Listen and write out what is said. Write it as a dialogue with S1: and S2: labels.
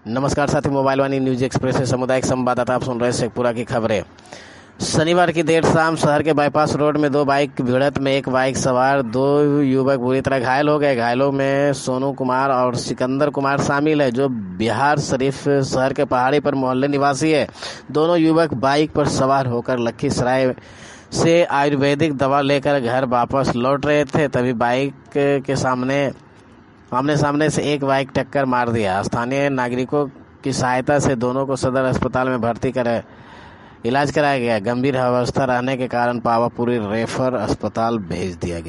S1: नमस्कार साथी, मोबाइल वाणी news express से सामुदायिक संवाददाता आप सुन रहे शेखपुरा की खबरें। शनिवार की देर शाम शहर के बाईपास रोड में दो बाइक की भिड़ंत में एक बाइक सवार दो युवक बुरी तरह घायल हो गए। घायलों में सोनू कुमार और सिकंदर कुमार शामिल है, जो बिहार शरीफ शहर के पहाड़ी पर मोहल्ले निवासी है। दोनों युवक बाइक पर सवार होकर लखीसराय से आयुर्वेदिक दवा लेकर घर वापस लौट रहे थे, तभी बाइक के आमने सामने से एक बाइक टक्कर मार दिया। स्थानीय नागरिकों की सहायता से दोनों को सदर अस्पताल में भर्ती कर इलाज कराया गया। गंभीर अवस्था रहने के कारण पावापुरी रेफर अस्पताल भेज दिया गया।